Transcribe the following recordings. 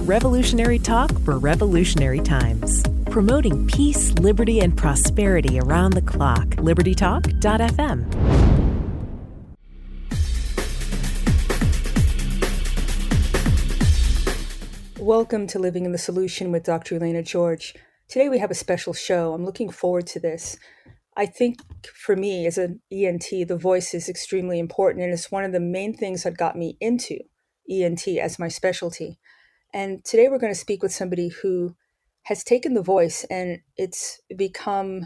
Revolutionary talk for revolutionary times. Promoting peace, liberty, and prosperity around the clock. LibertyTalk.fm. Welcome to Living in the Solution with Dr. Elena George. Today we have a special show. I'm looking forward to this. I think for me as an ENT, the voice is extremely important, and it's one of the main things that got me into ENT as my specialty. And today we're going to speak with somebody who has taken the voice and it's become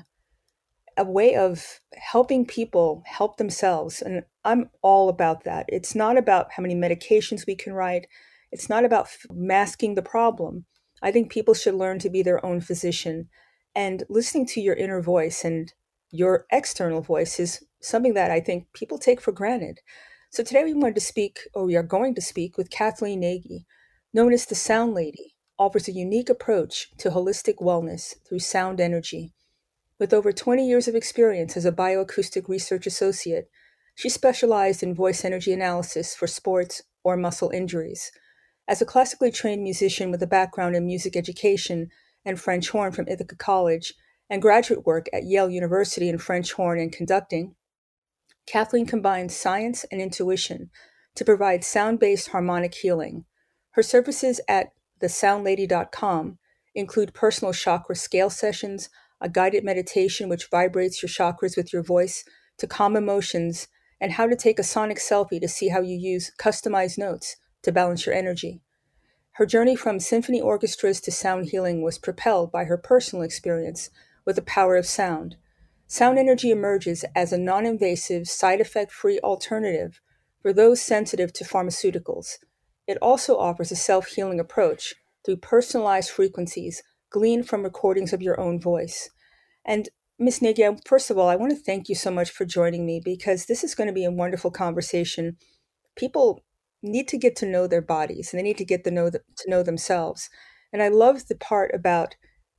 a way of helping people help themselves. And I'm all about that. It's not about how many medications we can write. It's not about masking the problem. I think people should learn to be their own physician, and listening to your inner voice and your external voice is something that I think people take for granted. So today we are going to speak with Kathleen Nagy, known as the Sound Lady, offers a unique approach to holistic wellness through sound energy. With over 20 years of experience as a bioacoustic research associate, she specialized in voice energy analysis for sports or muscle injuries. As a classically trained musician with a background in music education and French horn from Ithaca College, and graduate work at Yale University in French horn and conducting, Kathleen combines science and intuition to provide sound-based harmonic healing. Her services at thesoundlady.com include personal chakra scale sessions, a guided meditation which vibrates your chakras with your voice to calm emotions, and how to take a sonic selfie to see how you use customized notes to balance your energy. Her journey from symphony orchestras to sound healing was propelled by her personal experience with the power of sound. Sound energy emerges as a non-invasive, side-effect-free alternative for those sensitive to pharmaceuticals. It also offers a self-healing approach through personalized frequencies gleaned from recordings of your own voice. And Ms. Nagy, first of all, I want to thank you so much for joining me, because this is going to be a wonderful conversation. People need to get to know their bodies, and they need to get to know themselves. And I love the part about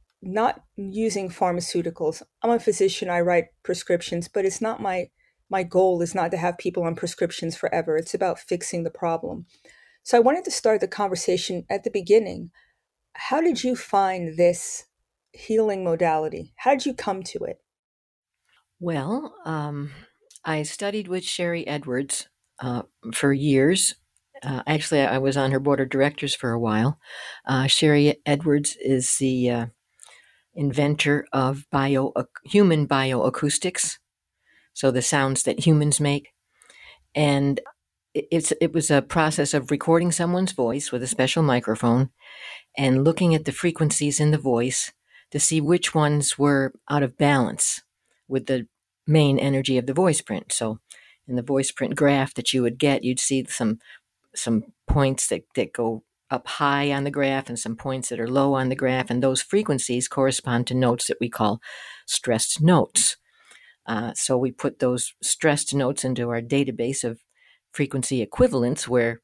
not using pharmaceuticals. I'm a physician, I write prescriptions, but it's not my goal is not to have people on prescriptions forever. It's about fixing the problem. So I wanted to start the conversation at the beginning. How did you find this healing modality? How did you come to it? Well, I studied with Sharry Edwards for years. Actually, I was on her board of directors for a while. Sharry Edwards is the inventor of human bioacoustics, so the sounds that humans make. And it was a process of recording someone's voice with a special microphone and looking at the frequencies in the voice to see which ones were out of balance with the main energy of the voice print. So in the voice print graph that you would get, you'd see some points that go up high on the graph and some points that are low on the graph, and those frequencies correspond to notes that we call stressed notes. So we put those stressed notes into our database of frequency equivalents, where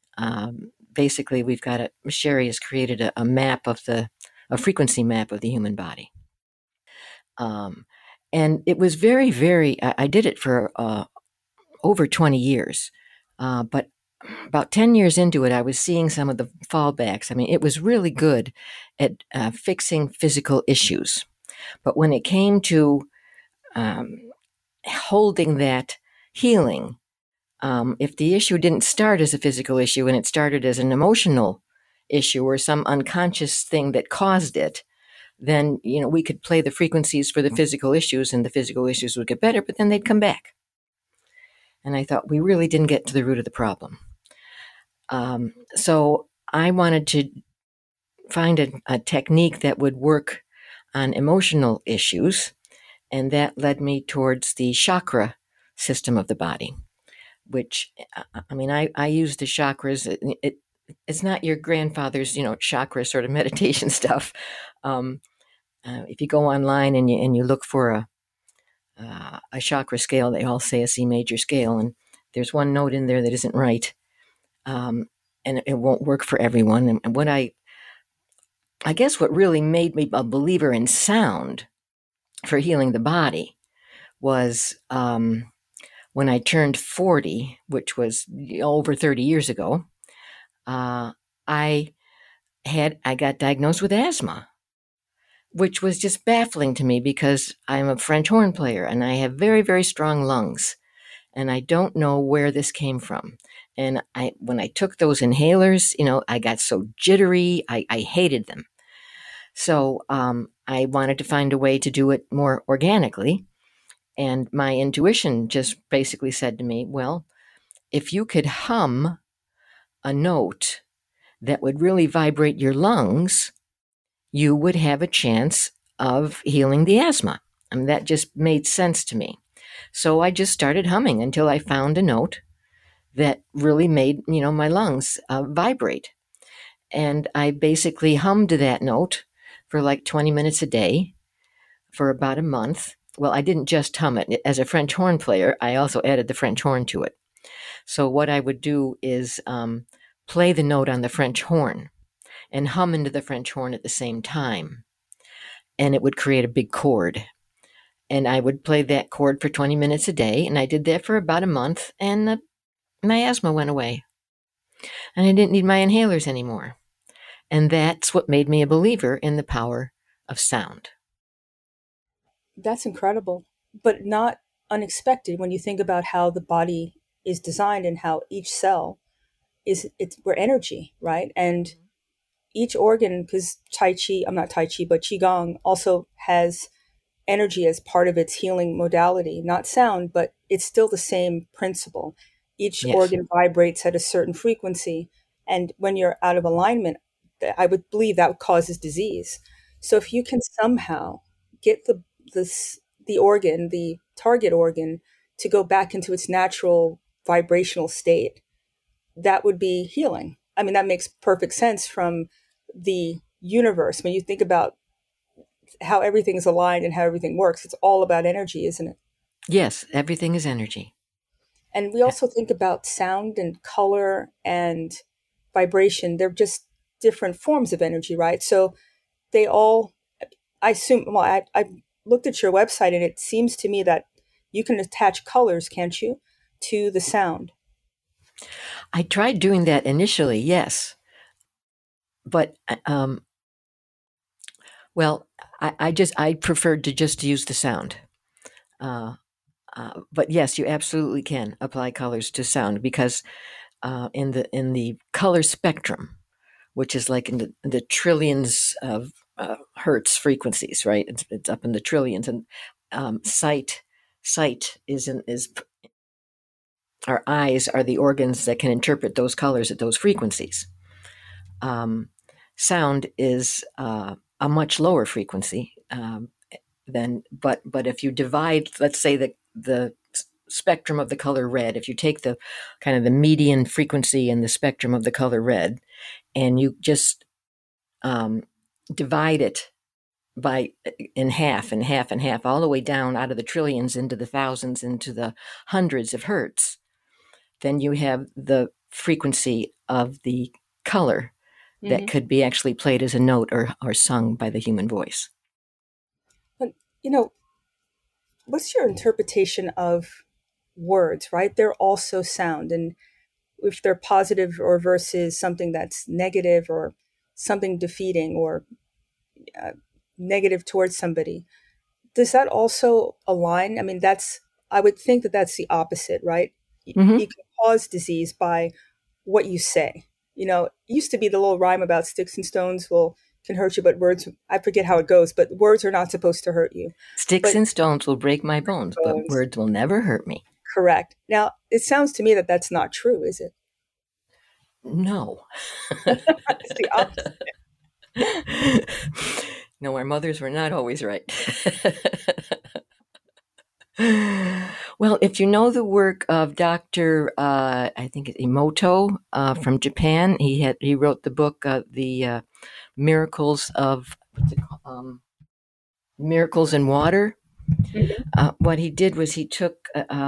basically we've got Sharry has created a map of a frequency map of the human body. And it was very, very, I did it for over 20 years, but about 10 years into it, I was seeing some of the fallbacks. I mean, it was really good at fixing physical issues. But when it came to holding that healing, if the issue didn't start as a physical issue and it started as an emotional issue or some unconscious thing that caused it, then, we could play the frequencies for the physical issues and the physical issues would get better, but then they'd come back. And I thought we really didn't get to the root of the problem. So I wanted to find a technique that would work on emotional issues, and that led me towards the chakra system of the body, which, I use the chakras. It's not your grandfather's, chakra sort of meditation stuff. If you go online and you look for a chakra scale, they all say a C major scale, and there's one note in there that isn't right. And it won't work for everyone. And what I guess what really made me a believer in sound for healing the body was when I turned 40, which was over 30 years ago. I I got diagnosed with asthma, which was just baffling to me because I'm a French horn player and I have very, very strong lungs. And I don't know where this came from. And when I took those inhalers, I got so jittery. I hated them. So I wanted to find a way to do it more organically. And my intuition just basically said to me, well, if you could hum a note that would really vibrate your lungs, you would have a chance of healing the asthma. And that just made sense to me. So I just started humming until I found a note that really made, my lungs vibrate. And I basically hummed that note for like 20 minutes a day for about a month. Well, I didn't just hum it. As a French horn player, I also added the French horn to it. So what I would do is play the note on the French horn and hum into the French horn at the same time. And it would create a big chord. And I would play that chord for 20 minutes a day. And I did that for about a month. And my asthma went away. And I didn't need my inhalers anymore. And that's what made me a believer in the power of sound. That's incredible, but not unexpected when you think about how the body is designed and how each cell we're energy, right? And each organ, because Qigong also has energy as part of its healing modality, not sound, but it's still the same principle. Each organ vibrates at a certain frequency. And when you're out of alignment, I would believe that causes disease. So if you can somehow get the organ, the target organ, to go back into its natural vibrational state, that would be healing. I mean, that makes perfect sense from the universe. When you think about how everything is aligned and how everything works, it's all about energy, isn't it? Yes, everything is energy. And we also think about sound and color and vibration. They're just different forms of energy, right? So they all, I assume, well, I looked at your website and it seems to me that you can attach colors, can't you, to the sound? I tried doing that initially, yes. But, I preferred to just use the sound. But yes, you absolutely can apply colors to sound because in the color spectrum, which is like in the trillions of hertz frequencies, right? It's up in the trillions, and sight is our eyes are the organs that can interpret those colors at those frequencies. Sound is a much lower frequency but if you divide, let's say the spectrum of the color red, if you take the kind of the median frequency in the spectrum of the color red, and you just divide it in half, all the way down out of the trillions into the thousands, into the hundreds of hertz, then you have the frequency of the color that could be actually played as a note or sung by the human voice. But, what's your interpretation of words, right? They're also sound. And if they're positive or versus something that's negative or something defeating or negative towards somebody, does that also align? I mean, I would think that that's the opposite, right? Mm-hmm. You can cause disease by what you say. It used to be the little rhyme about sticks and stones can hurt you, but words, I forget how it goes, but words are not supposed to hurt you. Sticks and stones will break my bones, but words will never hurt me. Correct. Now, it sounds to me that that's not true, is it? No. It's the opposite. No, our mothers were not always right. Well, if you know the work of Dr. I think it's Emoto from Japan, he wrote the book the Miracles of Miracles in Water. What he did was he took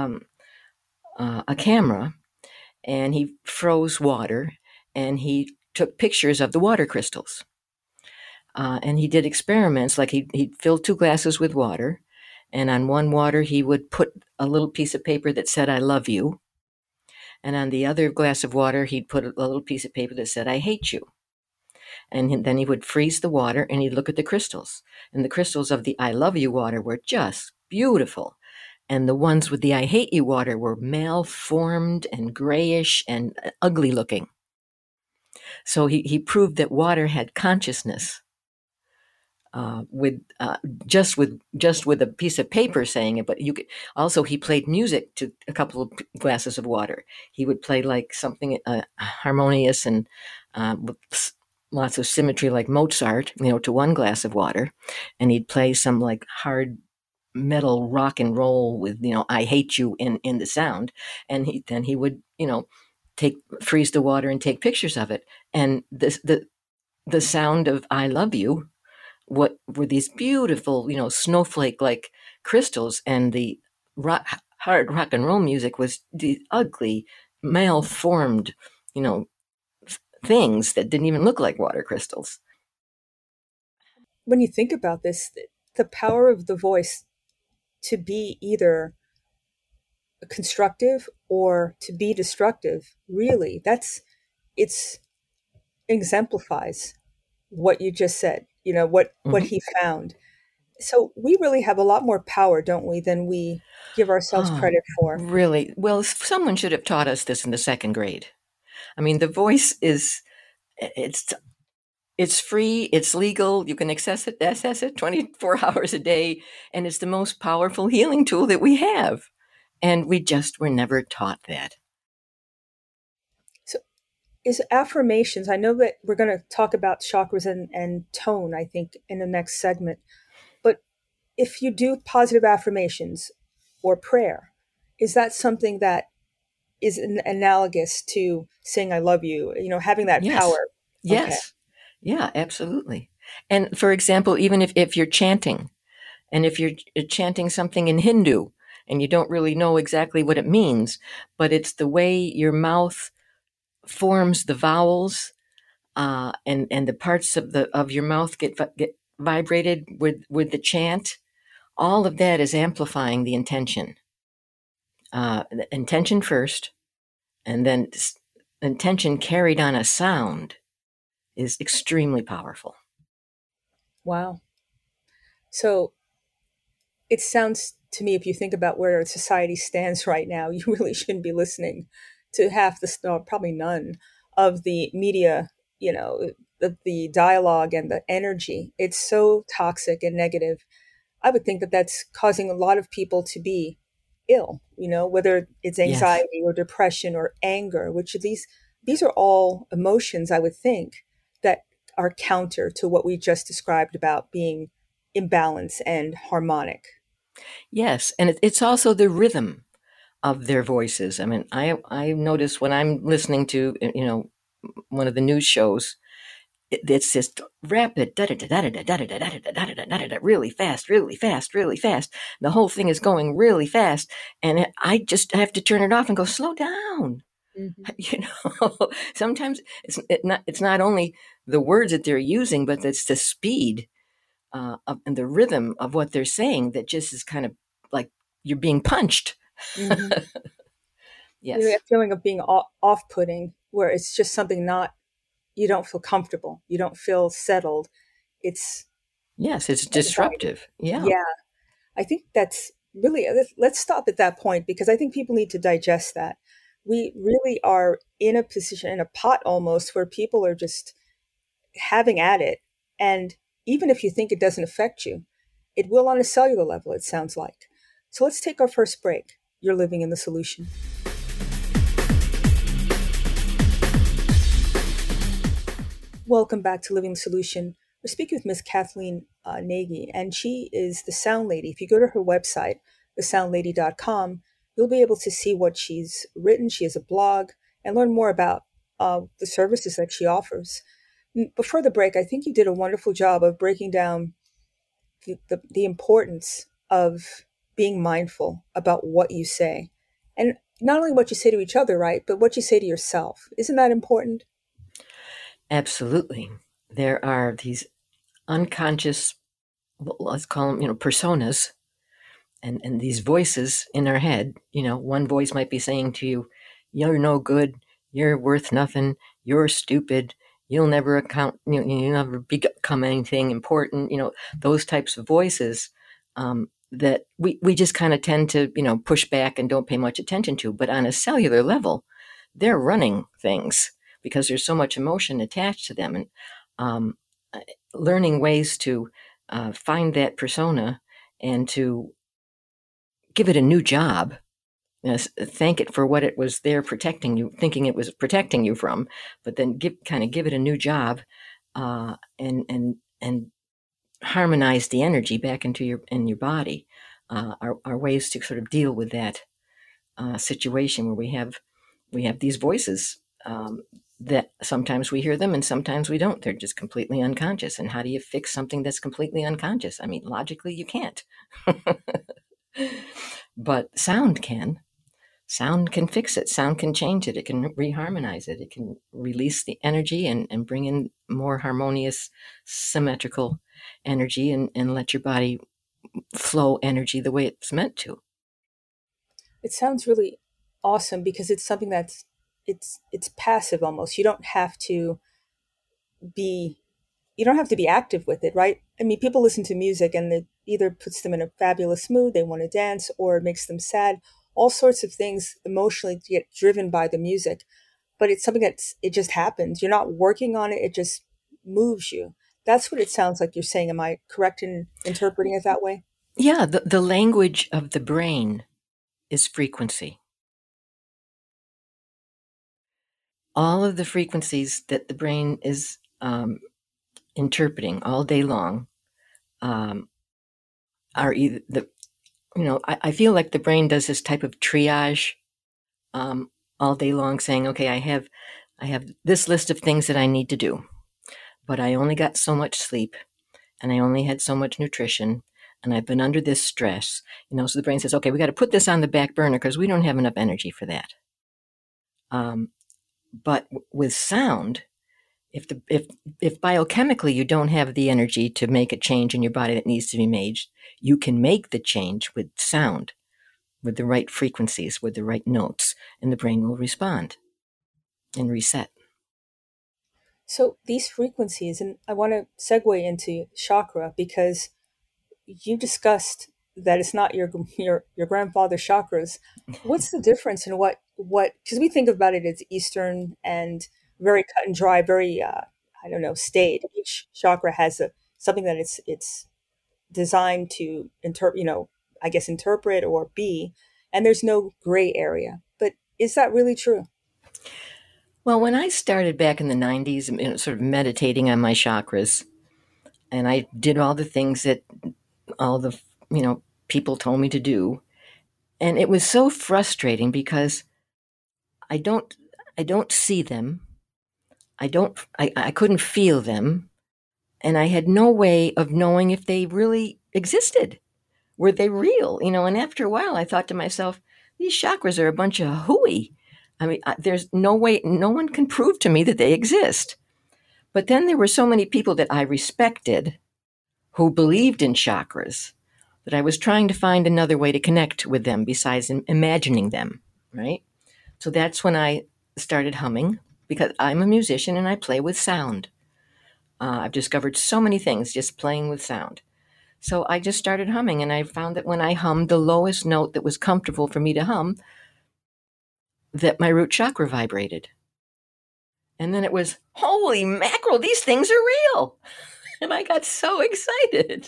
a camera and he froze water and he took pictures of the water crystals. And he did experiments, like he'd fill 2 glasses with water, and on one water he would put a little piece of paper that said, "I love you." And on the other glass of water, he'd put a little piece of paper that said, "I hate you." And then he would freeze the water and he'd look at the crystals. And the crystals of the I love you water were just beautiful. And the ones with the I hate you water were malformed and grayish and ugly looking. So he proved that water had consciousness. With just with a piece of paper saying it, but you could also, he played music to a couple of glasses of water. He would play like something harmonious and with lots of symmetry, like Mozart, to one glass of water, and he'd play some like hard metal rock and roll with I hate you in the sound, and he would freeze the water and take pictures of it, and the sound of I love you, what were these beautiful, snowflake like crystals, and the hard rock and roll music was the ugly, malformed, things that didn't even look like water crystals. When you think about this, the power of the voice to be either constructive or to be destructive, really, it's exemplifies what you just said, what he found. So we really have a lot more power, don't we, than we give ourselves credit for. Really? Well, someone should have taught us this in the second grade. I mean, the voice it's free, it's legal, you can access it 24 hours a day, and it's the most powerful healing tool that we have. And we just were never taught that. So is affirmations, I know that we're going to talk about chakras and tone, I think, in the next segment. But if you do positive affirmations or prayer, is that something that is analogous to saying I love you, having that power? Yes. Okay. Yeah, absolutely. And for example, even if you're chanting, and if you're chanting something in Hindu and you don't really know exactly what it means, but it's the way your mouth forms the vowels, and the parts of your mouth get vibrated with the chant, all of that is amplifying the intention. The intention first, and then intention carried on a sound is extremely powerful. Wow. So it sounds to me, if you think about where society stands right now, you really shouldn't be listening to half probably none of the media, the dialogue and the energy. It's so toxic and negative. I would think that that's causing a lot of people to be ill, whether it's anxiety or depression or anger, which these are all emotions, I would think, that are counter to what we just described about being imbalanced and harmonic. Yes, and it's also the rhythm of their voices. I mean, I notice when I'm listening to one of the news shows, it's just rapid, really fast, really fast, really fast. The whole thing is going really fast, and I just have to turn it off and go, slow down. Mm-hmm. Sometimes it's not only the words that they're using, but it's the speed and the rhythm of what they're saying that just is kind of like you're being punched. Mm-hmm. Yes. That feeling of being off-putting, where it's just something you don't feel comfortable. You don't feel settled. It's disruptive. Yeah. Yeah. I think that's really, let's stop at that point, because I think people need to digest that. We really are in a position, in a pot almost, where people are just having at it. And even if you think it doesn't affect you, it will on a cellular level, it sounds like. So let's take our first break. You're living in the solution. Welcome back to Living the Solution. We're speaking with Ms. Kathleen Nagy, and she is the Sound Lady. If you go to her website, thesoundlady.com, you'll be able to see what she's written. She has a blog, and learn more about the services that she offers. Before the break, I think you did a wonderful job of breaking down the importance of being mindful about what you say. And not only what you say to each other, right, but what you say to yourself. Isn't that important? Absolutely. There are these unconscious, let's call them, personas, and these voices in our head. One voice might be saying to you, you're no good, you're worth nothing, you're stupid, you'll never you'll never become anything important, those types of voices that we just kind of tend to, push back and don't pay much attention to. But on a cellular level, they're running things because there's so much emotion attached to them. And learning ways to find that persona and to give it a new job, thank it for what it was there protecting you, thinking it was protecting you from, but then give it a new job, and harmonize the energy back into your body, are ways to sort of deal with that situation where we have these voices that sometimes we hear them and sometimes we don't. They're just completely unconscious. And how do you fix something that's completely unconscious? I mean, logically, you can't. But sound can. Sound can fix it. Sound can change it. It can reharmonize it. It can release the energy and bring in more harmonious, symmetrical energy and let your body flow energy the way it's meant to. It sounds really awesome because it's something that's it's passive almost. You don't have to be active with it, right? I mean, people listen to music and it either puts them in a fabulous mood, they want to dance, or it makes them sad. All sorts of things emotionally get driven by the music, but it's something it just happens. You're not working on it. It just moves you. That's what it sounds like you're saying. Am I correct in interpreting it that way? Yeah. The language of the brain is frequency. All of the frequencies that the brain is interpreting all day long are either I feel like the brain does this type of triage all day long, saying, okay, I have this list of things that I need to do, but I only got so much sleep and I only had so much nutrition and I've been under this stress, so the brain says, okay, we got to put this on the back burner because we don't have enough energy for that. But with sound, if biochemically you don't have the energy to make a change in your body that needs to be made, you can make the change with sound, with the right frequencies, with the right notes, and the brain will respond and reset. So these frequencies, and I want to segue into chakra because you discussed that it's not your grandfather's chakras. What's the difference in what because we think about it as Eastern and very cut and dry, very staid. Each chakra has something that it's designed to interpret or be, and there's no gray area. But is that really true? Well, when I started back in the 90s, sort of meditating on my chakras, and I did all the things that all the people told me to do, and it was so frustrating because I don't see them. I couldn't feel them, and I had no way of knowing if they really existed. Were they real? And after a while I thought to myself, these chakras are a bunch of hooey. I mean, there's no way, no one can prove to me that they exist. But then there were so many people that I respected who believed in chakras that I was trying to find another way to connect with them besides imagining them, right? So that's when I started humming, because I'm a musician and I play with sound. I've discovered so many things just playing with sound. So I just started humming, and I found that when I hummed the lowest note that was comfortable for me to hum, that my root chakra vibrated. And then it was, holy mackerel, these things are real. And I got so excited.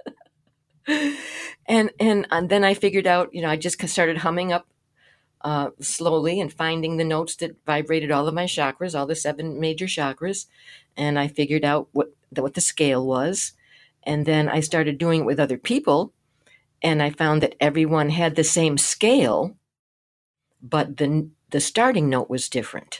and then I figured out, I just started humming up slowly and finding the notes that vibrated all of my chakras, all the 7 major chakras. And I figured out what the scale was. And then I started doing it with other people. And I found that everyone had the same scale, but the starting note was different.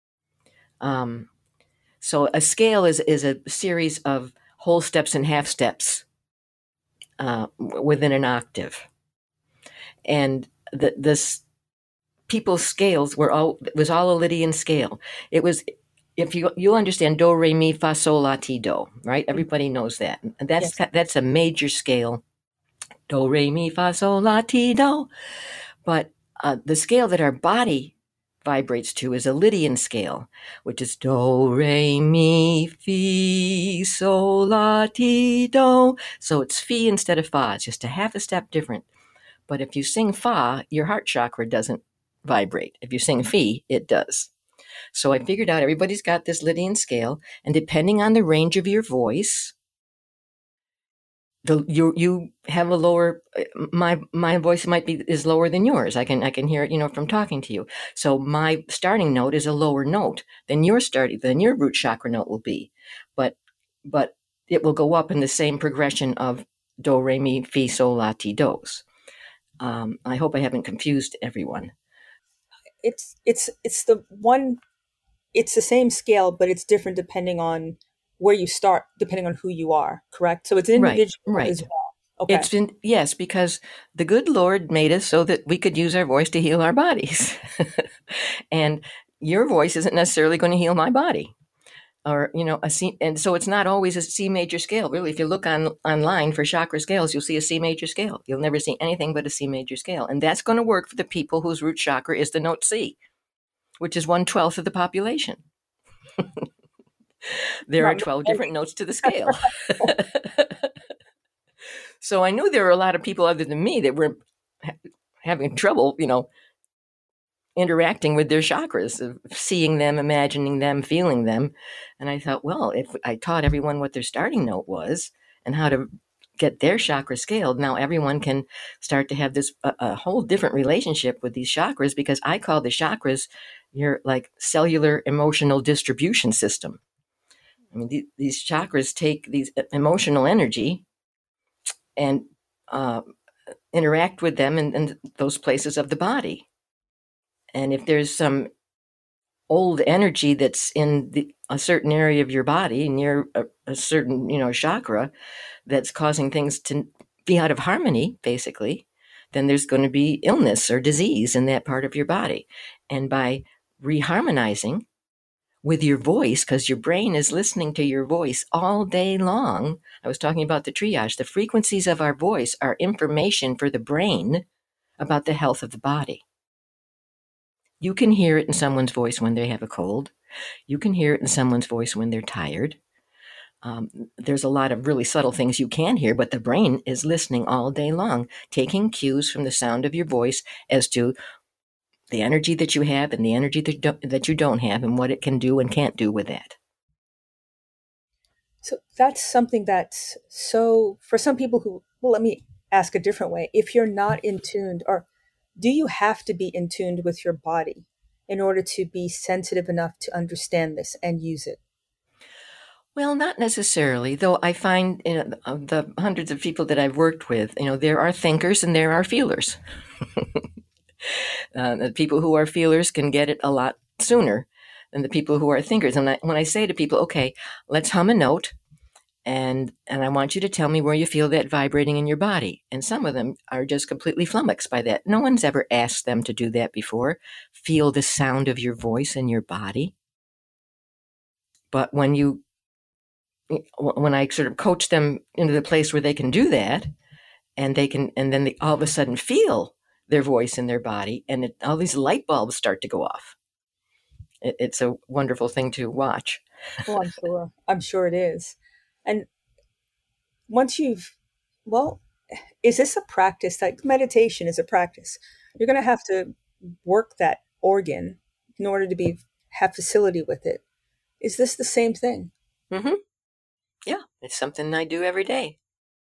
So a scale is a series of whole steps and half steps within an octave. And this people's scales was all a Lydian scale. It was, if you'll understand, do, re, mi, fa, sol, la, ti, do, right? Everybody knows that. And that's a major scale. Do, re, mi, fa, sol, la, ti, do. But the scale that our body vibrates to is a Lydian scale, which is do, re, mi, fi, sol, la, ti, do. So it's fi instead of fa. It's just a half a step different. But if you sing fa, your heart chakra doesn't vibrate. If you sing fi, it does. So I figured out everybody's got this Lydian scale, and depending on the range of your voice, you have a lower. My voice is lower than yours. I can hear it, from talking to you. So my starting note is a lower note than your root chakra note will be, but it will go up in the same progression of do, re, mi, fi, sol, la, ti, dos. I hope I haven't confused everyone. It's the one. It's the same scale, but it's different depending on where you start, depending on who you are. Correct. So it's individual right. as well. Okay. Yes, because the good Lord made us so that we could use our voice to heal our bodies, and your voice isn't necessarily going to heal my body. Or, a C, and so it's not always a C major scale. Really, if you look online for chakra scales, you'll see a C major scale. You'll never see anything but a C major scale. And that's going to work for the people whose root chakra is the note C, which is 1/12 of the population. There are 12 different notes to the scale. So I knew there were a lot of people other than me that were having trouble, interacting with their chakras, seeing them, imagining them, feeling them. And I thought, well, if I taught everyone what their starting note was and how to get their chakra scaled, now everyone can start to have this a whole different relationship with these chakras, because I call the chakras your like cellular emotional distribution system. I mean, these chakras take these emotional energy and interact with them in those places of the body. And if there's some old energy that's in a certain area of your body near a certain, chakra that's causing things to be out of harmony, basically, then there's going to be illness or disease in that part of your body. And by reharmonizing with your voice, because your brain is listening to your voice all day long. I was talking about the triage. The frequencies of our voice are information for the brain about the health of the body. You can hear it in someone's voice when they have a cold. You can hear it in someone's voice when they're tired. There's a lot of really subtle things you can hear, but the brain is listening all day long, taking cues from the sound of your voice as to the energy that you have and the energy that you don't have, and what it can do and can't do with that. So that's something that's for some people who, well, let me ask a different way. If you're not in tune, or do you have to be in tune with your body in order to be sensitive enough to understand this and use it? Well, not necessarily, though I find the hundreds of people that I've worked with, there are thinkers and there are feelers. The people who are feelers can get it a lot sooner than the people who are thinkers. And when I say to people, okay, let's hum a note, and I want you to tell me where you feel that vibrating in your body. And some of them are just completely flummoxed by that. No one's ever asked them to do that before. Feel the sound of your voice in your body. But when I sort of coach them into the place where they can do that, and then they all of a sudden feel their voice in their body, and all these light bulbs start to go off. It's a wonderful thing to watch. Well, I'm sure it is. And once is this a practice? Like meditation is a practice. You're going to have to work that organ in order to have facility with it. Is this the same thing? Mm-hmm. Yeah, it's something I do every day.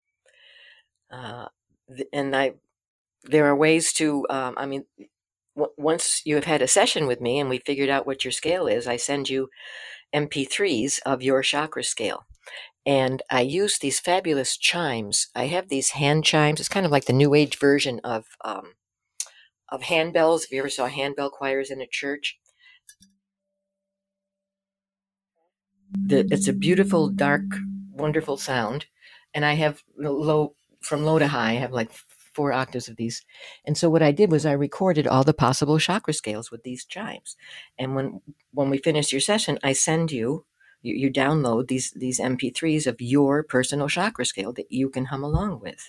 There are ways to, once you have had a session with me and we figured out what your scale is, I send you MP3s of your chakra scale. And I use these fabulous chimes. I have these hand chimes. It's kind of like the New Age version of handbells. If you ever saw handbell choirs in a church. It's a beautiful, dark, wonderful sound. And I have from low to high, I have like 4 octaves of these. And so what I did was I recorded all the possible chakra scales with these chimes. And when we finish your session, I send you download these MP3s of your personal chakra scale that you can hum along with.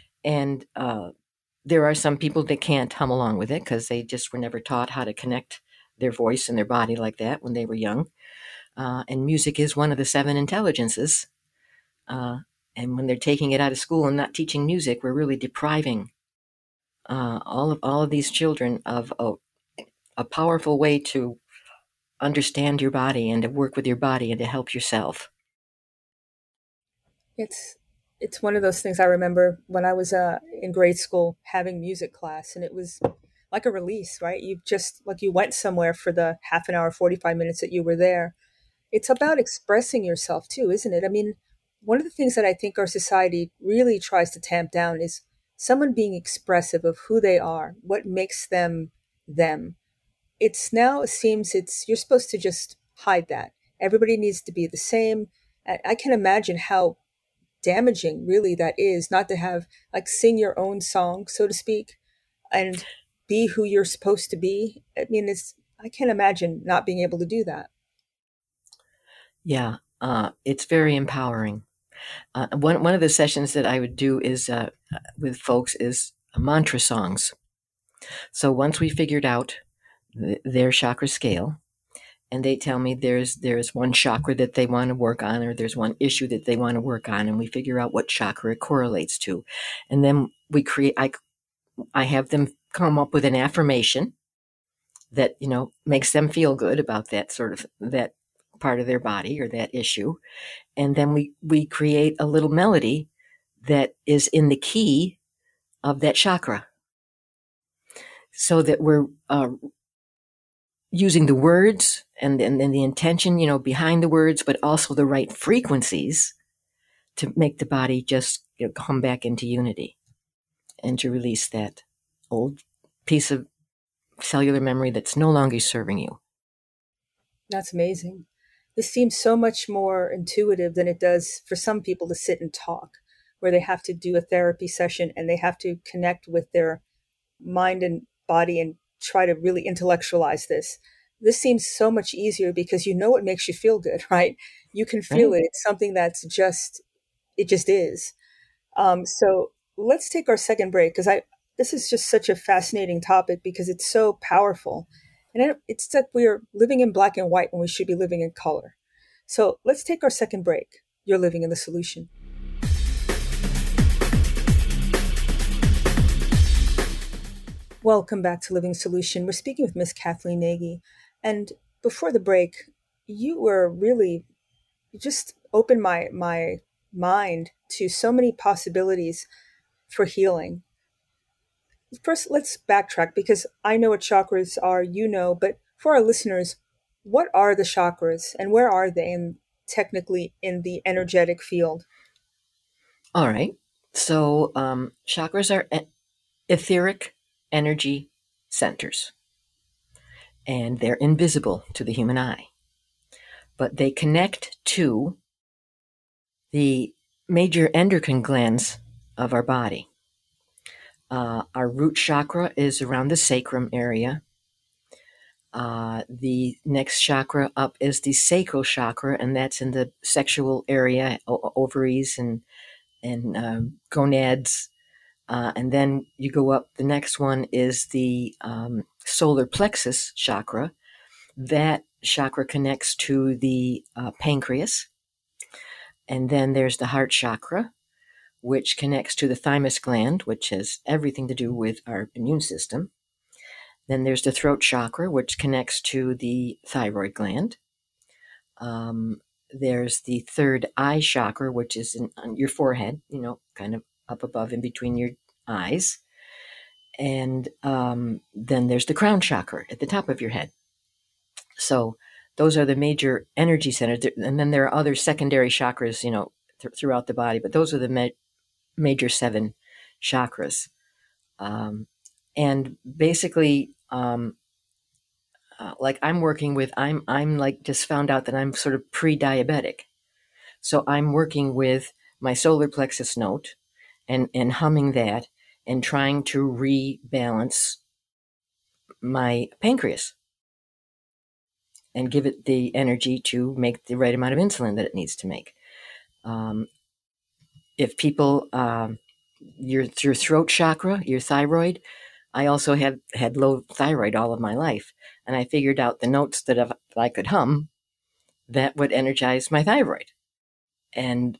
And there are some people that can't hum along with it because they just were never taught how to connect their voice and their body like that when they were young. And music is one of the 7 intelligences. And when they're taking it out of school and not teaching music, we're really depriving all of these children of a powerful way to understand your body and to work with your body and to help yourself. It's one of those things I remember when I was in grade school having music class, and it was like a release, right? You just like you went somewhere for the half an hour, 45 minutes that you were there. It's about expressing yourself too, isn't it? I mean, one of the things that I think our society really tries to tamp down is someone being expressive of who they are, what makes them them. It's now it seems it's you're supposed to just hide that. Everybody needs to be the same. I can imagine how damaging really that is not to have like sing your own song, so to speak, and be who you're supposed to be. I mean, I can't imagine not being able to do that. Yeah, it's very empowering. One of the sessions that I would do is with folks is mantra songs. So once we figured out their chakra scale, and they tell me there's one chakra that they want to work on, or there's one issue that they want to work on, and we figure out what chakra it correlates to, and then we create. I have them come up with an affirmation that makes them feel good about that part of their body or that issue, and then we create a little melody that is in the key of that chakra, so that we're using the words and the intention, behind the words, but also the right frequencies to make the body just come back into unity and to release that old piece of cellular memory that's no longer serving you. That's amazing. This seems so much more intuitive than it does for some people to sit and talk, where they have to do a therapy session and they have to connect with their mind and body and try to really intellectualize this. This seems so much easier because it makes you feel good, right? You can feel it. It's something that's it just is. So let's take our second break because this is just such a fascinating topic because it's so powerful. And it's that we're living in black and white when we should be living in color. So let's take our second break. You're living in the solution. Welcome back to Living Solution. We're speaking with Miss Kathleen Nagy. And before the break, you just opened my mind to so many possibilities for healing. First, let's backtrack because I know what chakras are, but for our listeners, what are the chakras and where are they technically in the energetic field? All right. So chakras are etheric energy centers, and they're invisible to the human eye, but they connect to the major endocrine glands of our body. Our root chakra is around the sacrum area. The next chakra up is the sacral chakra, and that's in the sexual area, ovaries and gonads. And then you go up, the next one is the solar plexus chakra. That chakra connects to the pancreas. And then there's the heart chakra, which connects to the thymus gland, which has everything to do with our immune system. Then there's the throat chakra, which connects to the thyroid gland. There's the third eye chakra, which is on your forehead, kind of up above in between your eyes. And then there's the crown chakra at the top of your head. So those are the major energy centers. And then there are other secondary chakras, throughout the body, but those are the major 7 chakras. And basically, like I'm working with, I'm like just found out that I'm sort of pre-diabetic. So I'm working with my solar plexus note and humming that and trying to rebalance my pancreas and give it the energy to make the right amount of insulin that it needs to make. If people, your throat chakra, your thyroid, I also had low thyroid all of my life. and I figured out the notes that I could hum that would energize my thyroid. And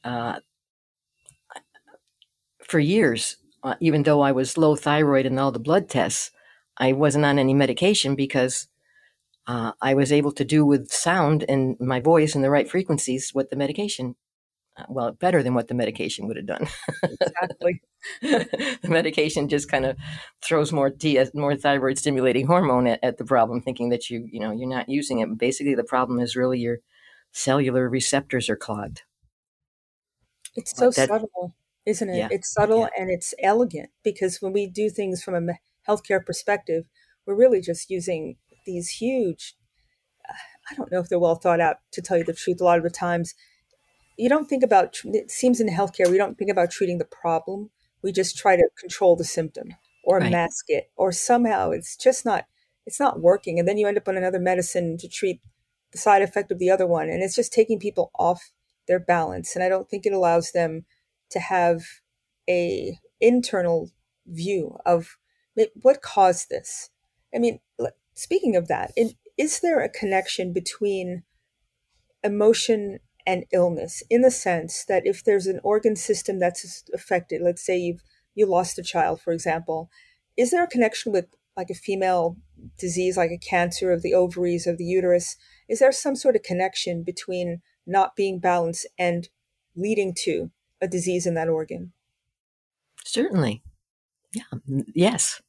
for years, even though I was low thyroid in all the blood tests, I wasn't on any medication because I was able to do with sound and my voice and the right frequencies what the medication, better than what the medication would have done. Exactly. The medication just kind of throws more thyroid stimulating hormone at the problem, thinking that you're not using it. Basically, the problem is really your cellular receptors are clogged. It's so subtle, isn't it? Yeah, it's subtle and it's elegant, because when we do things from a healthcare perspective, we're really just using these huge, I don't know if they're well thought out, to tell you the truth. A lot of the times, you don't think about, it seems in healthcare, we don't think about treating the problem. We just try to control the symptom or mask it, or somehow it's not working. And then you end up on another medicine to treat the side effect of the other one. And it's just taking people off their balance. And I don't think it allows them to have a internal view of what caused this. I mean, speaking of that, is there a connection between emotion and illness, in the sense that if there's an organ system that's affected, let's say you lost a child, for example, is there a connection with like a female disease, like a cancer of the ovaries, of the uterus? Is there some sort of connection between not being balanced and leading to a disease in that organ? Certainly. Yeah. Yes.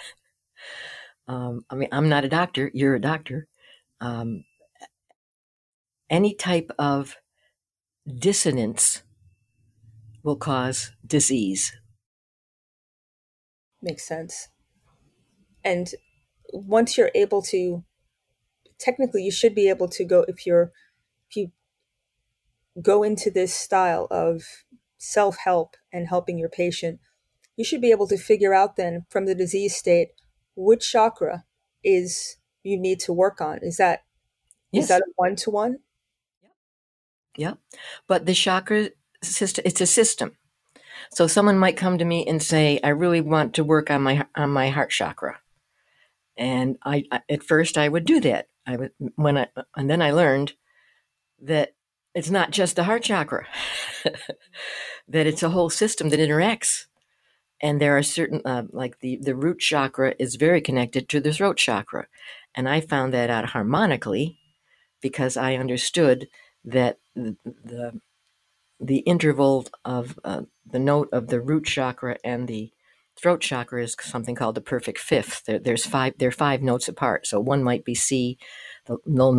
I mean, I'm not a doctor. You're a doctor. Any type of dissonance will cause disease. Makes sense. And once you're able to, technically you should be able to go, if you go into this style of self-help and helping your patient, you should be able to figure out then from the disease state which chakra is you need to work on. Is that a one-to-one? Yeah. But the chakra system, it's a system. So someone might come to me and say, I really want to work on my heart chakra. And I at first I would do that. And then I learned that it's not just the heart chakra, that it's a whole system that interacts. And there are certain, like the root chakra is very connected to the throat chakra. And I found that out harmonically because I understood that the interval of the note of the root chakra and the throat chakra is something called the perfect fifth. They're 5 notes apart. So one might be C, the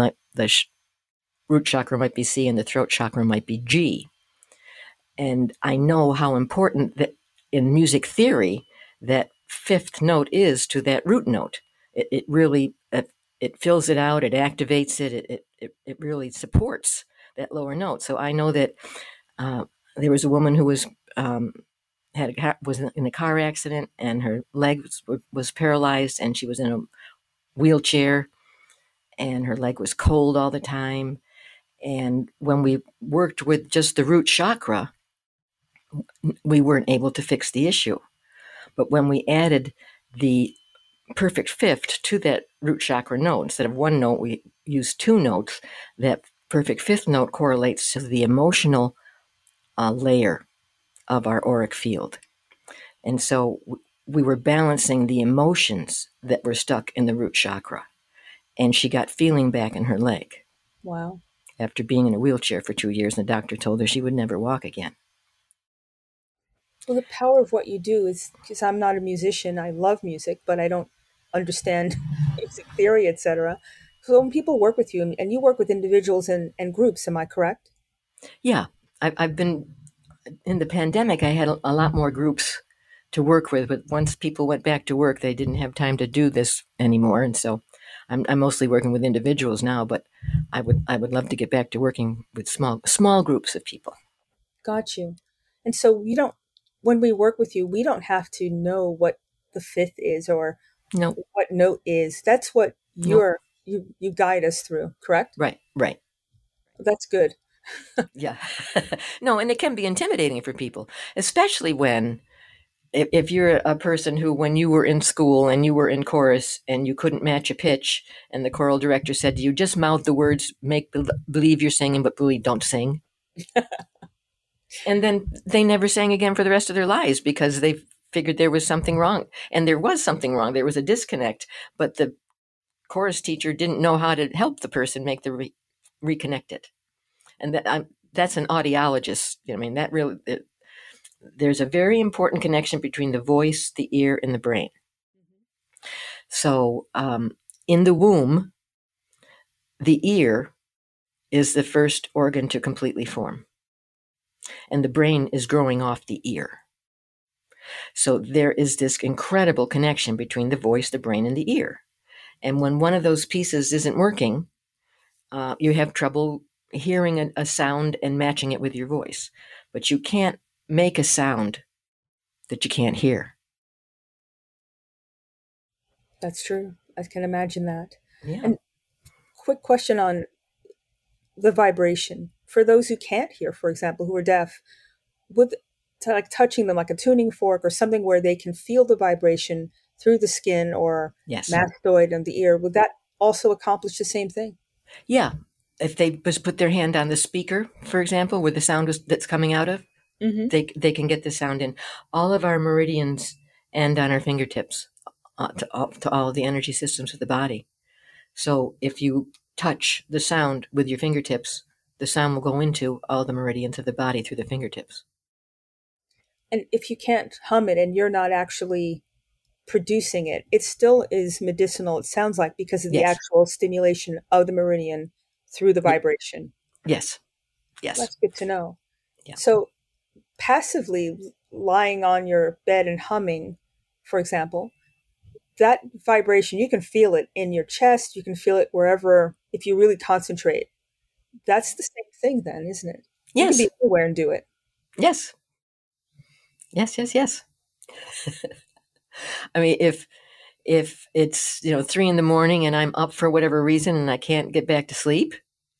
root chakra might be C, and the throat chakra might be G. And I know how important that in music theory that fifth note is to that root note. It really it fills it out, it activates it, it really supports that lower note. So I know that there was a woman who was in a car accident and her leg was paralyzed, and she was in a wheelchair, and her leg was cold all the time. And when we worked with just the root chakra, we weren't able to fix the issue. But when we added the perfect fifth to that root chakra note, instead of one note, we used 2 notes. That perfect fifth note correlates to the emotional layer of our auric field. And so we were balancing the emotions that were stuck in the root chakra. And she got feeling back in her leg. Wow. After being in a wheelchair for 2 years, and the doctor told her she would never walk again. Well, the power of what you do is, because I'm not a musician, I love music, but I don't understand music theory, etc. So when people work with you, and you work with individuals and groups, am I correct? Yeah. I've been, in the pandemic, I had a lot more groups to work with, but once people went back to work, they didn't have time to do this anymore. And so I'm mostly working with individuals now, but I would love to get back to working with small groups of people. Got you. And so when we work with you, we don't have to know what the fifth is or what note is. That's what you guide us through, correct? Right. That's good. Yeah. No, and it can be intimidating for people, especially when if you're a person who, when you were in school and you were in chorus and you couldn't match a pitch, and the choral director said to you, just mouth the words, believe you're singing, but really don't sing. And then they never sang again for the rest of their lives because they figured there was something wrong. And there was something wrong. There was a disconnect. But the chorus teacher didn't know how to help the person make the reconnect it. And that's an audiologist. I mean, that really, there's a very important connection between the voice, the ear, and the brain. So in the womb, the ear is the first organ to completely form. And the brain is growing off the ear. So there is this incredible connection between the voice, the brain, and the ear. And when one of those pieces isn't working, you have trouble hearing a sound and matching it with your voice. But you can't make a sound that you can't hear. That's true. I can imagine that. Yeah. And quick question on the vibration. For those who can't hear, for example, who are deaf, like touching them like a tuning fork or something where they can feel the vibration through the skin or mastoid and the ear, would that also accomplish the same thing? Yeah. If they just put their hand on the speaker, for example, where the sound that's coming out of, they can get the sound in. All of our meridians end on our fingertips to all of the energy systems of the body. So if you touch the sound with your fingertips, the sound will go into all the meridians of the body through the fingertips. And if you can't hum it and you're not actually producing it, it still is medicinal, it sounds like, because of the actual stimulation of the meridian through the vibration. Yes. That's good to know. Yeah. So passively lying on your bed and humming, for example, that vibration, you can feel it in your chest, you can feel it wherever, if you really concentrate. That's the same thing then, isn't it? Yes. You can be anywhere and do it. Yes. I mean, if it's 3 a.m. and I'm up for whatever reason and I can't get back to sleep,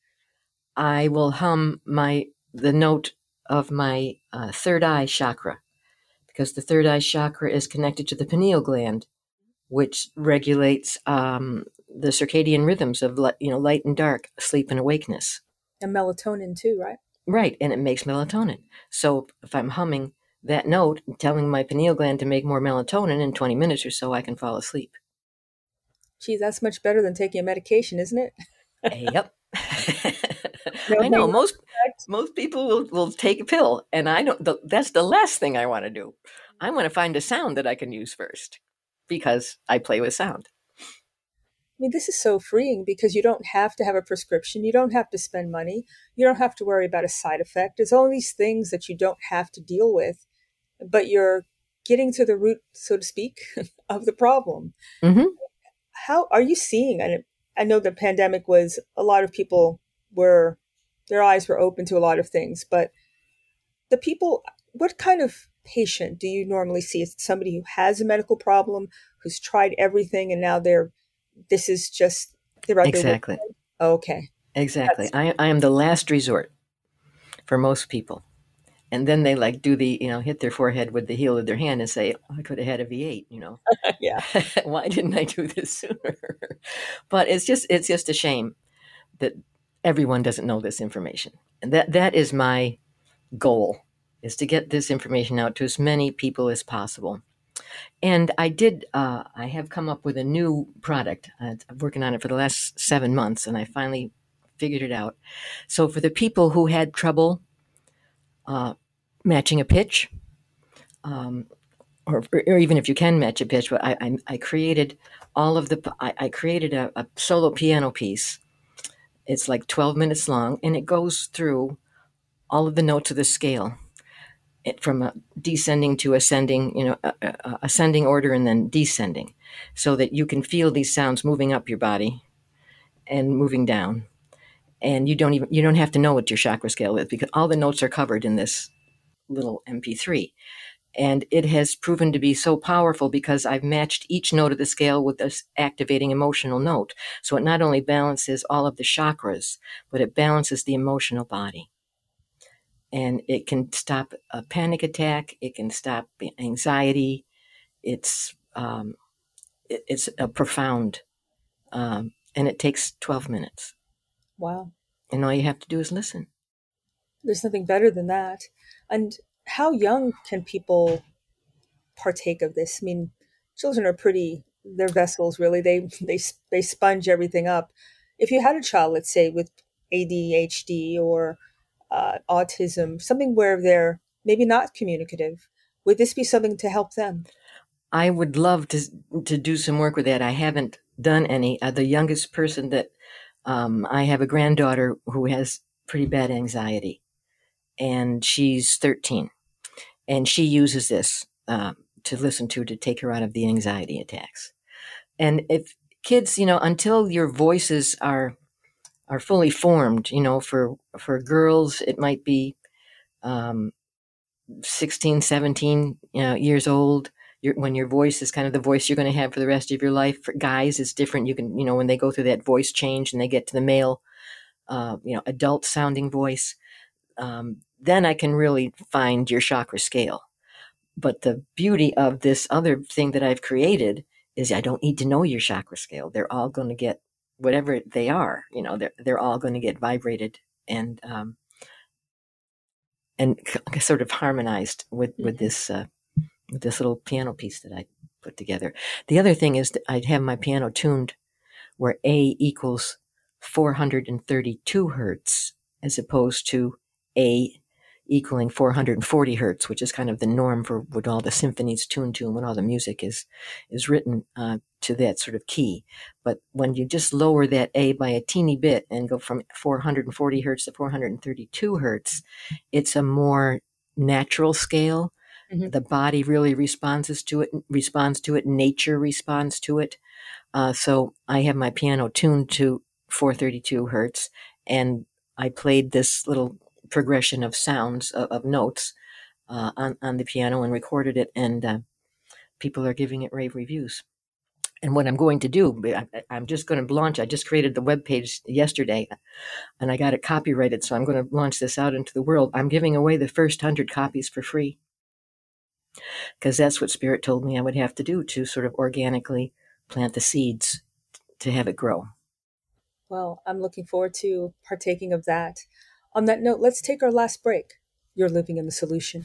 I will hum the note of my third eye chakra, because the third eye chakra is connected to the pineal gland, which regulates the circadian rhythms of light and dark, sleep and awakeness. And melatonin too, right? Right, and it makes melatonin. So if I'm humming that note, telling my pineal gland to make more melatonin, in 20 minutes or so, I can fall asleep. Geez, that's much better than taking a medication, isn't it? Yep. I know most people will take a pill, and I don't. That's the last thing I want to do. I want to find a sound that I can use first, because I play with sound. I mean, this is so freeing because you don't have to have a prescription. You don't have to spend money. You don't have to worry about a side effect. There's all these things that you don't have to deal with, but you're getting to the root, so to speak, of the problem. Mm-hmm. How are you seeing? And I know the pandemic was, a lot of people were, their eyes were open to a lot of things, but the people, what kind of patient do you normally see? Is it somebody who has a medical problem, who's tried everything, and now they're out exactly there? Okay. Exactly. I am the last resort for most people. And then they do the, hit their forehead with the heel of their hand and say, oh, I could have had a V8, Yeah. Why didn't I do this sooner? But it's just a shame that everyone doesn't know this information. And that is my goal, is to get this information out to as many people as possible. And I have come up with a new product. I'm working on it for the last 7 months, and I finally figured it out. So for the people who had trouble matching a pitch, or even if you can match a pitch, but I created I created a solo piano piece. It's like 12 minutes long, and it goes through all of the notes of the scale, from a descending to ascending, ascending order and then descending, so that you can feel these sounds moving up your body and moving down. And you don't have to know what your chakra scale is, because all the notes are covered in this little MP3. And it has proven to be so powerful because I've matched each note of the scale with this activating emotional note. So it not only balances all of the chakras, but it balances the emotional body. and it can stop a panic attack. It can stop anxiety. It's a profound, and it takes 12 minutes. Wow. And all you have to do is listen. There's nothing better than that. And how young can people partake of this? I mean, children are they're vessels, really. They sponge everything up. If you had a child, let's say, with ADHD or autism, something where they're maybe not communicative, would this be something to help them? I would love to do some work with that. I haven't done any. The youngest person that I have a granddaughter who has pretty bad anxiety, and she's 13, and she uses this to listen to take her out of the anxiety attacks. And if kids, until your voices are fully formed, for girls, it might be 16, 17 years old. When your voice is kind of the voice you're going to have for the rest of your life. For guys, it's different. You can, when they go through that voice change and they get to the male, adult sounding voice, then I can really find your chakra scale. But the beauty of this other thing that I've created is I don't need to know your chakra scale. They're all going to get whatever they are. They're all going to get vibrated and sort of harmonized with this little piano piece that I put together. The other thing is that I'd have my piano tuned where A equals 432 hertz as opposed to A equaling 440 hertz, which is kind of the norm for what all the symphonies tune to and when all the music is written to that sort of key. But when you just lower that A by a teeny bit and go from 440 hertz to 432 hertz, it's a more natural scale. Mm-hmm. The body really responds to it. Nature responds to it. So I have my piano tuned to 432 hertz, and I played this little progression of sounds of notes on the piano and recorded it, and people are giving it rave reviews. And what I'm going to do, I'm just going to launch. I just created the webpage yesterday, and I got it copyrighted, so I'm going to launch this out into the world. I'm giving away the first 100 copies for free, because that's what Spirit told me I would have to do to sort of organically plant the seeds to have it grow. Well, I'm looking forward to partaking of that. On that note, let's take our last break. You're living in the solution.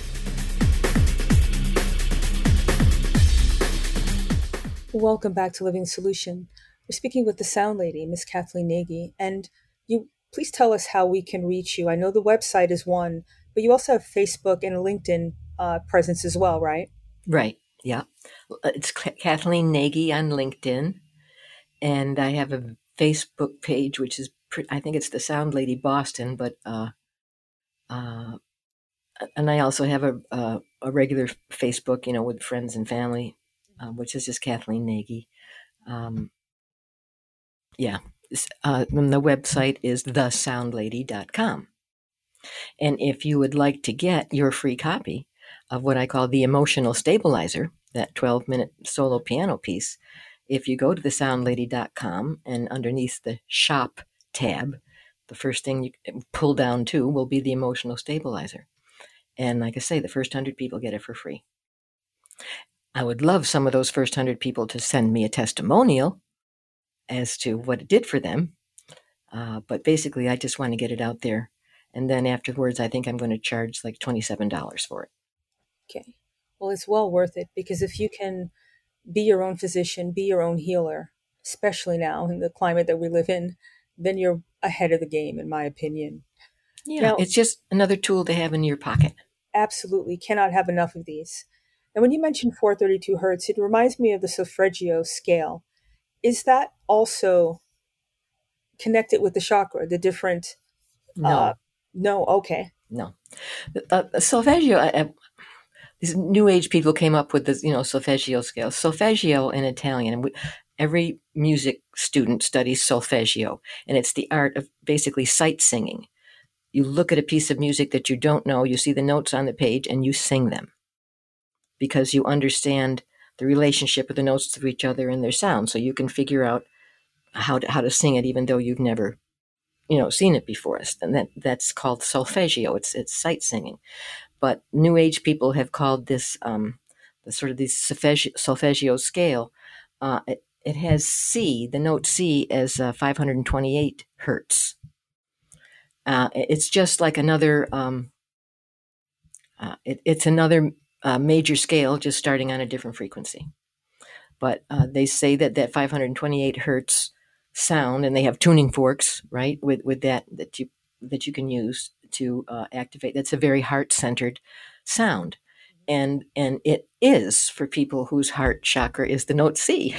Welcome back to Living Solution. We're speaking with the sound lady, Miss Kathleen Nagy, and you please tell us how we can reach you. I know the website is one, but you also have Facebook and a LinkedIn presence as well, right? Right. Yeah. It's Kathleen Nagy on LinkedIn, and I have a Facebook page, which is I think it's the Sound Lady Boston, but and I also have a regular Facebook, with friends and family, which is just Kathleen Nagy. And the website is thesoundlady.com. And if you would like to get your free copy of what I call the Emotional Stabilizer, that 12-minute solo piano piece, if you go to thesoundlady.com and underneath the shop tab, the first thing you pull down to will be the Emotional Stabilizer. And like I say, the first 100 people get it for free. I would love some of those first 100 people to send me a testimonial as to what it did for them. But basically, I just want to get it out there. And then afterwards, I think I'm going to charge like $27 for it. Okay. Well, it's well worth it, because if you can be your own physician, be your own healer, especially now in the climate that we live in, then you're ahead of the game, in my opinion. Yeah, now, it's just another tool to have in your pocket. Absolutely. Cannot have enough of these. And when you mentioned 432 hertz, it reminds me of the solfeggio scale. Is that also connected with the chakra, the different? No. No, okay. No. Solfeggio, these new age people came up with this, solfeggio scale. Solfeggio in Italian, and every music student studies solfeggio, and it's the art of basically sight singing. You look at a piece of music that you don't know, you see the notes on the page, and you sing them because you understand the relationship of the notes to each other and their sound, so you can figure out how to sing it, even though you've never seen it before us, and that's called solfeggio. It's sight singing. But New Age people have called this the sort of this solfeggio scale. It has C, the note C, as 528 hertz. It's just like another. It's another major scale, just starting on a different frequency. But they say that 528 hertz sound, and they have tuning forks, right, with that you can use to activate. That's a very heart centered sound, and it is for people whose heart chakra is the note C.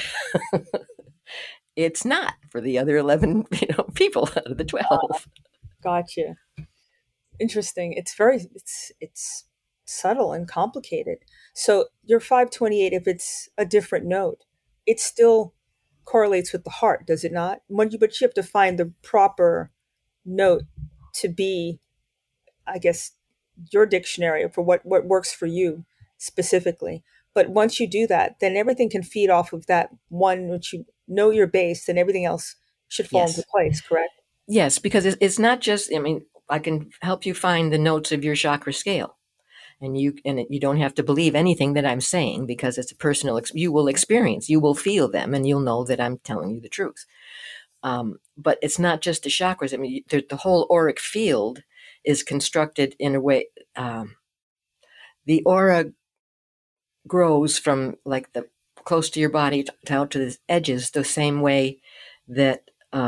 It's not for the other 11 people out of the 12. Gotcha. Interesting. It's subtle and complicated. So your 528, if it's a different note, it still correlates with the heart, does it not? But you have to find the proper note to be, I guess, your dictionary for what works for you specifically. But once you do that, then everything can feed off of that one, which you know your base, and everything else should fall Yes. into place, correct? Yes, because it's not just, I can help you find the notes of your chakra scale. And you don't have to believe anything that I'm saying, because it's a personal, you will experience, you will feel them, and you'll know that I'm telling you the truth. But it's not just the chakras. The whole auric field is constructed in a way. The aura grows from like the close to your body out to the edges, the same way that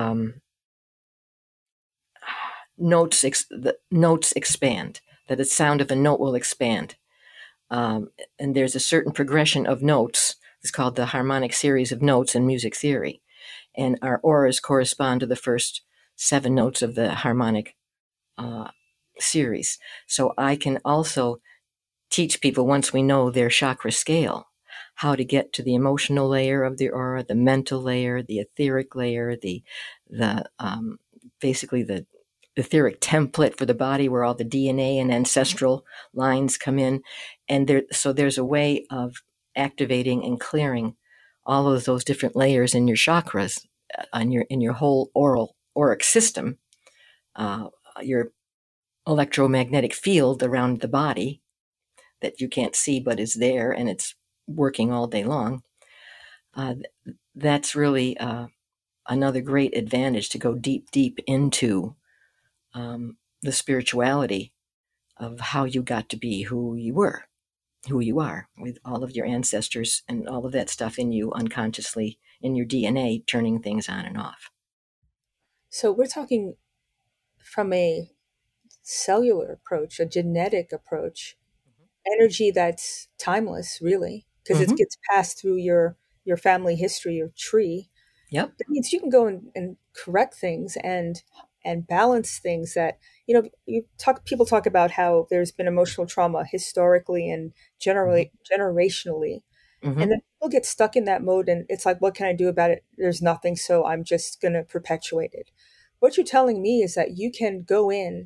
the notes expand. That the sound of a note will expand. And there's a certain progression of notes. It's called the harmonic series of notes in music theory. And our auras correspond to the first 7 notes of the harmonic series. So I can also teach people, once we know their chakra scale, how to get to the emotional layer of the aura, the mental layer, the etheric layer, the basically the etheric template for the body, where all the DNA and ancestral lines come in. And there's a way of activating and clearing all of those different layers in your chakras, in your whole auric system, your electromagnetic field around the body that you can't see but is there, and it's working all day long. That's really another great advantage, to go deep into the spirituality of how you got to be who you are, with all of your ancestors and all of that stuff in you unconsciously, in your DNA, turning things on and off. So we're talking from a cellular approach, a genetic approach, energy that's timeless, really, because it gets passed through your family history, your tree. Yep. That means you can go and correct things and balance things that, people talk about how there's been emotional trauma historically and generationally. And then people get stuck in that mode, and it's like, what can I do about it? There's nothing, so I'm just going to perpetuate it. What you're telling me is that you can go in,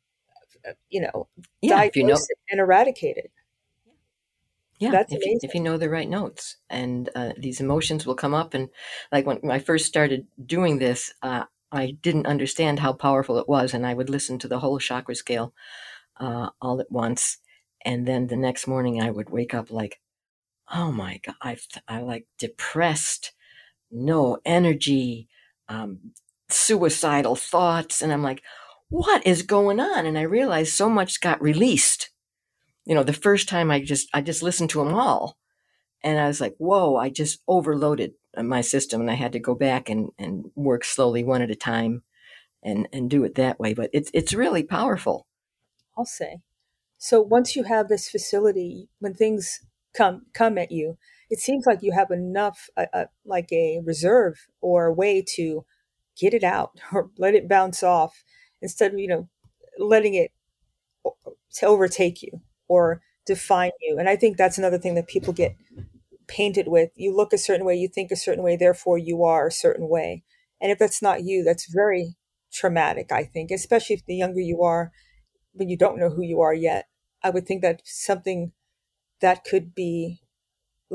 diagnose it and eradicate it. Yeah, That's amazing. If you know the right notes, and these emotions will come up. And like when I first started doing this, I didn't understand how powerful it was, and I would listen to the whole chakra scale all at once, and then the next morning I would wake up like, oh my God, I like depressed, no energy, suicidal thoughts, and I'm like, what is going on? And I realized so much got released. The first time I just listened to them all, and I was like, whoa, I just overloaded my system, and I had to go back and work slowly, one at a time, and do it that way. But it's really powerful. I'll say. So once you have this facility, when things come at you, it seems like you have enough, like a reserve or a way to get it out or let it bounce off, instead of letting it to overtake you or define you. And I think that's another thing that people get painted with. You look a certain way, you think a certain way, therefore you are a certain way. And if that's not you, that's very traumatic, I think, especially if the younger you are, when you don't know who you are yet. I would think that something that could be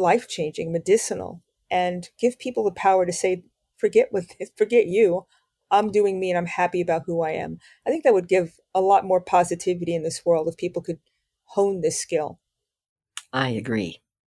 life-changing, medicinal, and give people the power to say, forget you, I'm doing me and I'm happy about who I am. I think that would give a lot more positivity in this world if people could hone this skill. I agree.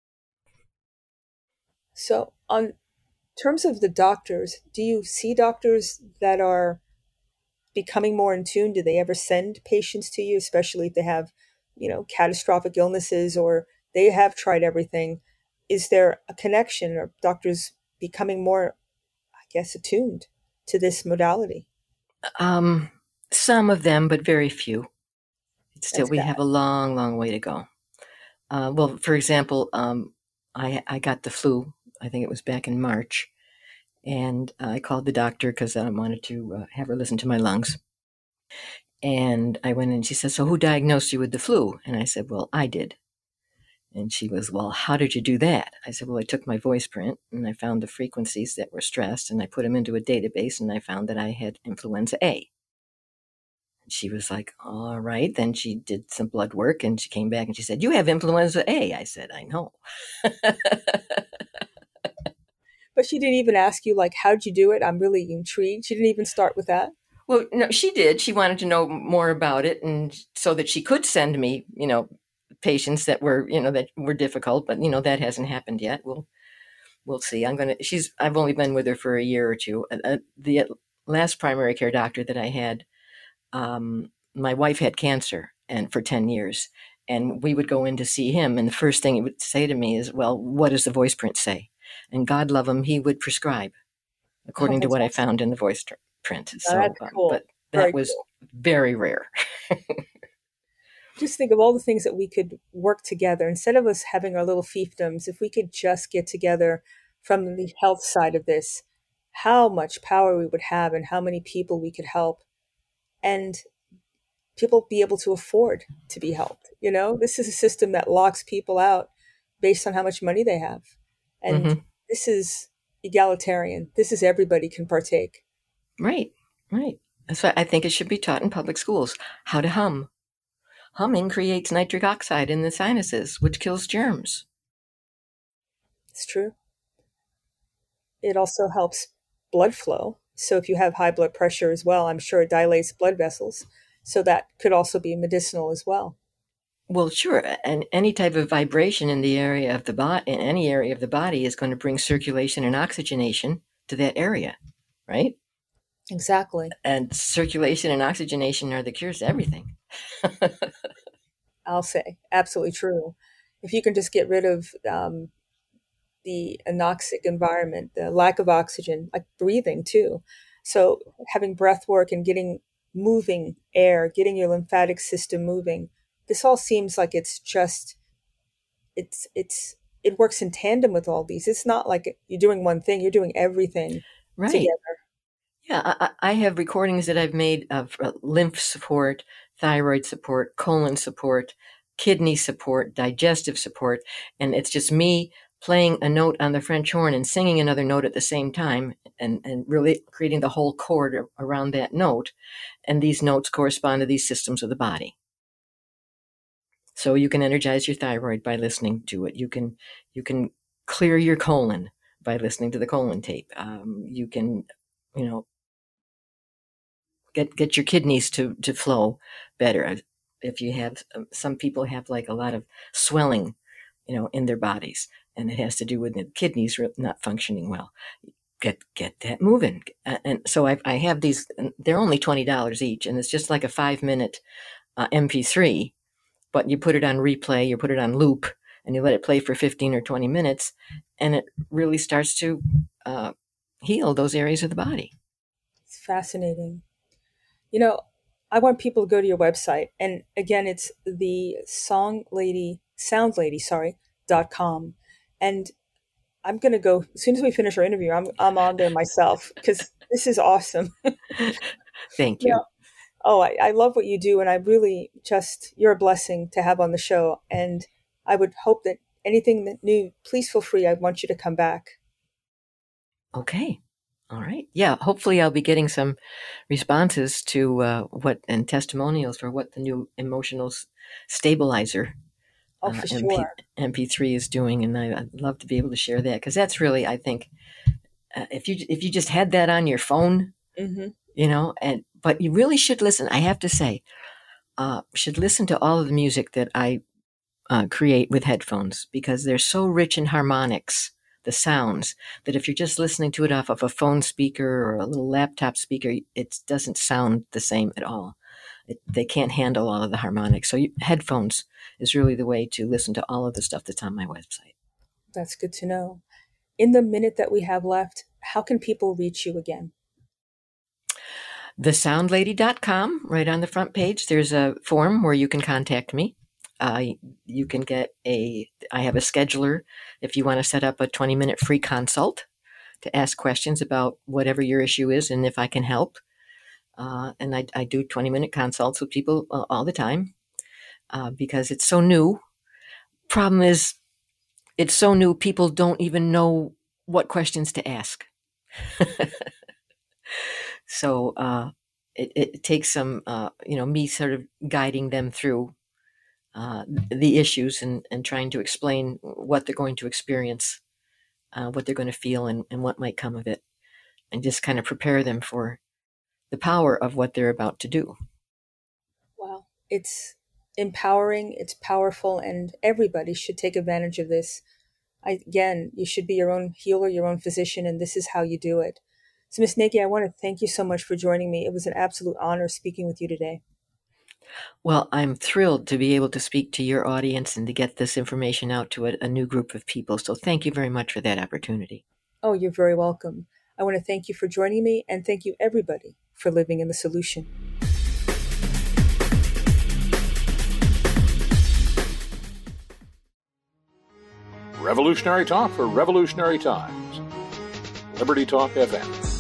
So, on terms of the doctors, do you see doctors that are becoming more in tune? Do they ever send patients to you, especially if they have, catastrophic illnesses or they have tried everything? Is there a connection, or doctors becoming more, I guess, attuned to this modality? Some of them, but very few. Still, That's we bad. have a long, long way to go. Well, for example, I got the flu. I think it was back in March, and I called the doctor because I wanted to have her listen to my lungs. And I went in and she said, "So who diagnosed you with the flu?" And I said, "Well, I did." And she was, "Well, how did you do that?" I said, "Well, I took my voice print and I found the frequencies that were stressed and I put them into a database and I found that I had influenza A." And she was like, "All right." Then she did some blood work and she came back and she said, "You have influenza A." I said, "I know." But she didn't even ask you, like, how'd you do it? I'm really intrigued. She didn't even start with that. Well, no, she did. She wanted to know more about it, and so that she could send me, patients that were, that were difficult. But that hasn't happened yet. We'll see. I've only been with her for a year or two. The last primary care doctor that I had, my wife had cancer, and for 10 years, and we would go in to see him, and the first thing he would say to me is, "Well, what does the voice print say?" And God love him, he would prescribe according to That's what I awesome. found in the voice print. Now, So, that's cool. but Very that was cool. very rare. Just think of all the things that we could work together instead of us having our little fiefdoms. If we could just get together from the health side of this, how much power we would have and how many people we could help, and people be able to afford to be helped. This is a system that locks people out based on how much money they have. And Mm-hmm. this is egalitarian. This is everybody can partake. Right, right. That's why I think it should be taught in public schools how to hum. Humming creates nitric oxide in the sinuses, which kills germs. It's true. It also helps blood flow. So if you have high blood pressure as well, I'm sure it dilates blood vessels. So that could also be medicinal as well. Well, sure, and any type of vibration in the area of the body, in any area of the body, is going to bring circulation and oxygenation to that area, right? Exactly. And circulation and oxygenation are the cures to everything. I'll say absolutely true. If you can just get rid of the anoxic environment, the lack of oxygen, like breathing too. So having breath work and getting moving air, getting your lymphatic system moving, this all seems like it works in tandem with all these. It's not like you're doing one thing, you're doing everything Right. together. Yeah, I have recordings that I've made of lymph support, thyroid support, colon support, kidney support, digestive support, and it's just me playing a note on the French horn and singing another note at the same time, and really creating the whole chord around that note. And these notes correspond to these systems of the body. So you can energize your thyroid by listening to it. You can clear your colon by listening to the colon tape. You can, get your kidneys to flow better. If you have, some people have like a lot of swelling, in their bodies, and it has to do with the kidneys not functioning well. Get that moving. And so I have these, they're only $20 each, and it's just like a 5-minute MP3, but you put it on replay, you put it on loop, and you let it play for 15 or 20 minutes, and it really starts to heal those areas of the body. It's fascinating. I want people to go to your website. And again, it's the soundlady.com. And I'm going to go, as soon as we finish our interview, I'm on there myself because this is awesome. Thank you. Oh, I love what you do. And I really you're a blessing to have on the show. And I would hope that anything that new, please feel free. I want you to come back. Okay. All right. Yeah. Hopefully I'll be getting some responses to and testimonials for what the new emotional stabilizer Oh, for sure. MP3 is doing. And I'd love to be able to share that, because that's really, I think, if you just had that on your phone, Mm-hmm. But you really should listen. I have to say, should listen to all of the music that I create with headphones, because they're so rich in harmonics, the sounds, that if you're just listening to it off of a phone speaker or a little laptop speaker, it doesn't sound the same at all. They can't handle all of the harmonics. So headphones is really the way to listen to all of the stuff that's on my website. That's good to know. In the minute that we have left, how can people reach you again? thesoundlady.com, right on the front page, there's a form where you can contact me. You can I have a scheduler if you want to set up a 20-minute free consult to ask questions about whatever your issue is and if I can help. And I do 20-minute consults with people all the time because it's so new. Problem is, it's so new, people don't even know what questions to ask. So it takes some, me sort of guiding them through the issues and trying to explain what they're going to experience, what they're going to feel, and what might come of it, and just kind of prepare them for the power of what they're about to do. Wow. It's empowering, it's powerful, and everybody should take advantage of this. Again, you should be your own healer, your own physician, and this is how you do it. So, Ms. Nagy, I want to thank you so much for joining me. It was an absolute honor speaking with you today. Well, I'm thrilled to be able to speak to your audience and to get this information out to a new group of people. So thank you very much for that opportunity. Oh, you're very welcome. I want to thank you for joining me, and thank you, everybody, for living in the solution. Revolutionary Talk for Revolutionary Times. Liberty Talk FM.